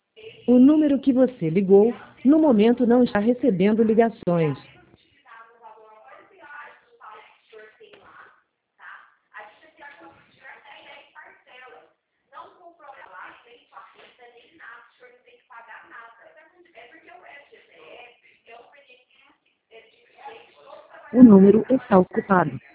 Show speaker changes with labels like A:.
A: O número que você ligou, no momento não está recebendo ligações. O número está ocupado.